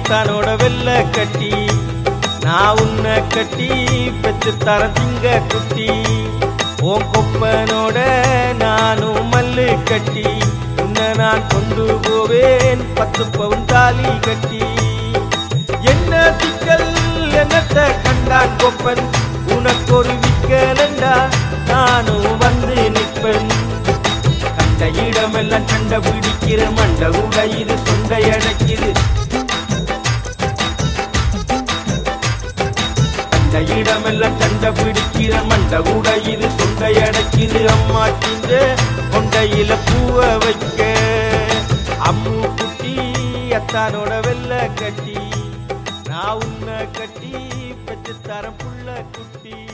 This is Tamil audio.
அத்தானோட வெள்ள கட்டி நான் உன்னை கட்டி பெற்று தர திங்க குட்டி உன் கொப்பனோட நானும் மல்லு கட்டி உன்னை நான் கொண்டு போவேன் 10 பவுன் தாலி கட்டி என்ன சிக்கல் என்னத்தை கண்டான் கொப்பன் உனக்கு ஒரு விக்கலண்டா நானும் வந்து நிற்பன் கண்ட இடமெல்லாம் கண்ட பிடிக்கிற மண்ட உடையுது தொண்டை அடைக்குது கண்ட இடமெல்லாம் கண்ட பிடிக்கிற மண்ட உடையுது தொண்டை அடைக்குது அம்மா திங்க கொண்டையில பூவ வைக்க அம்மு குட்டி அத்தானோட வெள்ள கட்டி நான் உன்னை கட்டி பெற்று தரம் புள்ள குட்டி